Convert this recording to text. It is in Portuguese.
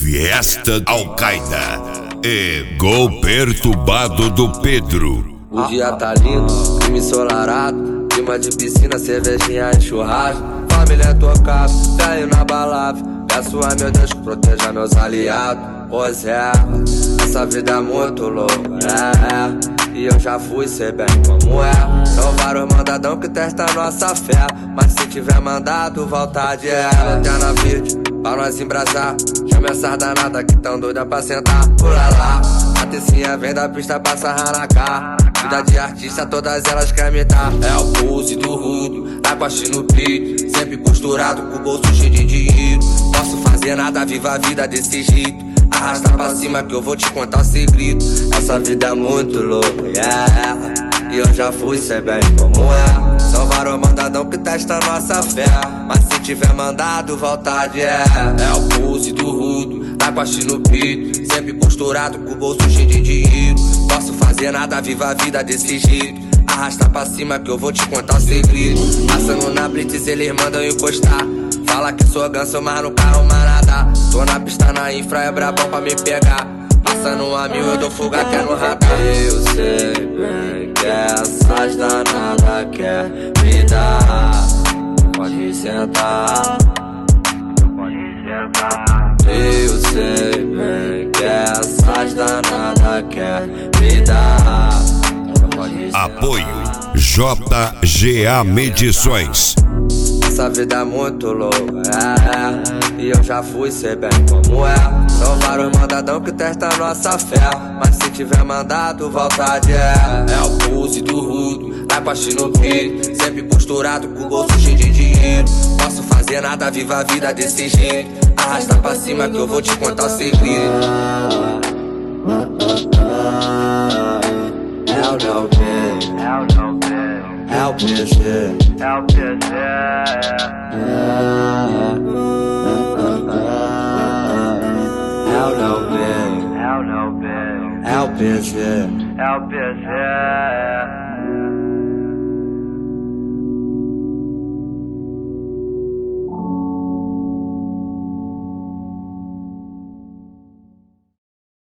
Fiesta Al-Qaeda e Gol Perturbado do Pedro. O dia tá lindo, clima ensolarado, clima de piscina, cervejinha e churrasco. Família tocada, velho na balada. Peço a meu Deus que proteja meus aliados. Pois é, essa vida é muito louca, e eu já fui, sei bem como é. São vários mandadão que testam nossa fé, mas se tiver mandado, vontade é. Lanterna verde, pra nós embrasar. Chama essas danadas que tão doida pra sentar. Pula lá, a tecinha vem da pista pra sarrar na cara. Vida de artista, todas elas querem me dar. É o pose do rudo, tá com a no peito, sempre costurado, com o bolso cheio de dinheiro. Posso fazer nada, viva a vida desse jeito. Arrasta pra cima que eu vou te contar o segredo. Essa vida é muito louca, e eu já fui, sei bem como é. São vários mandadão que testam nossa fé, mas se tiver mandado, vontade é. É o pose do rudo, tá com a no peito, sempre costurado, com o bolso cheio de dinheiro. Posso fazer nada, viva a vida desse jeito. Arrasta pra cima que eu vou te contar o segredo. Passando na blitz, eles mandam encostar. Fala que sou ganso, mas no carro nada. Tô na pista na infra, é brabão pra me pegar. Passando a 1000, eu dou fuga até no radar. Eu sei bem que essas danadas quer me dar. Pode sentar, pode sentar. Eu sei bem que essas danadas quer me dar. Apoio JGA Medições. Essa vida é muito louca, e eu já fui, sei bem como é. São vários mandadão que testam nossa fé, mas se tiver mandado, vontade é. É o pose do rudo, tá com a no peito, sempre costurado, com o bolso cheio de dinheiro. Posso fazer nada, viva a vida desse jeito. Arrasta pra cima que eu vou te contar o segredo. É o meu bem, é o PG, é o PG. É o meu bem, é o PG, é o PG.